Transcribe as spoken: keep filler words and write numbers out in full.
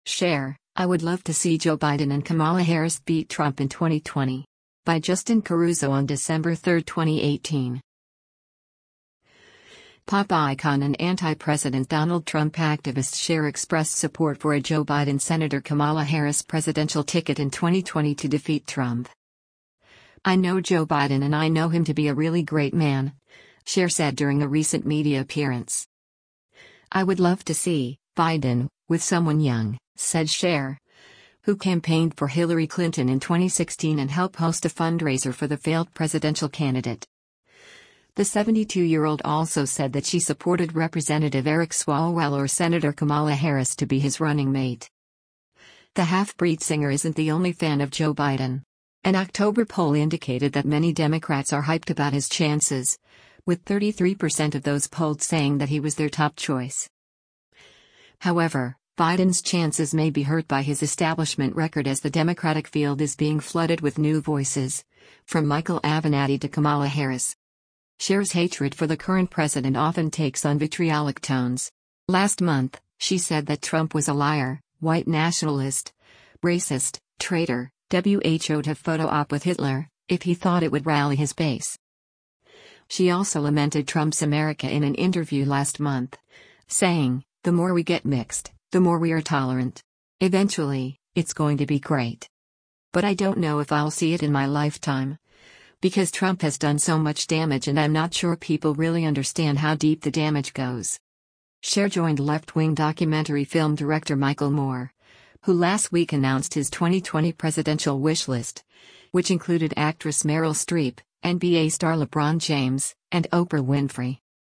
Share, I would love to see Joe Biden and Kamala Harris beat Trump in twenty twenty. By Justin Caruso on December third, twenty eighteen. Pop icon and anti-President Donald Trump activist Cher expressed support for a Joe Biden-Senator Kamala Harris presidential ticket in twenty twenty to defeat Trump. "I know Joe Biden and I know him to be a really great man," Cher said during a recent media appearance. "I would love to see Biden with someone young," said Cher, who campaigned for Hillary Clinton in twenty sixteen and helped host a fundraiser for the failed presidential candidate. The seventy-two-year-old also said that she supported Representative Eric Swalwell or Senator Kamala Harris to be his running mate. The half-breed singer isn't the only fan of Joe Biden. An October poll indicated that many Democrats are hyped about his chances, with thirty-three percent of those polled saying that he was their top choice. However, Biden's chances may be hurt by his establishment record as the Democratic field is being flooded with new voices, from Michael Avenatti to Kamala Harris. Cher's hatred for the current president often takes on vitriolic tones. Last month, she said that Trump was a liar, white nationalist, racist, traitor, who'd have photo op with Hitler, if he thought it would rally his base. She also lamented Trump's America in an interview last month, saying, "The more we get mixed, the more we are tolerant. Eventually, it's going to be great. But I don't know if I'll see it in my lifetime. Because Trump has done so much damage and I'm not sure people really understand how deep the damage goes." Cher joined left-wing documentary film director Michael Moore, who last week announced his twenty twenty presidential wish list, which included actress Meryl Streep, N B A star LeBron James, and Oprah Winfrey.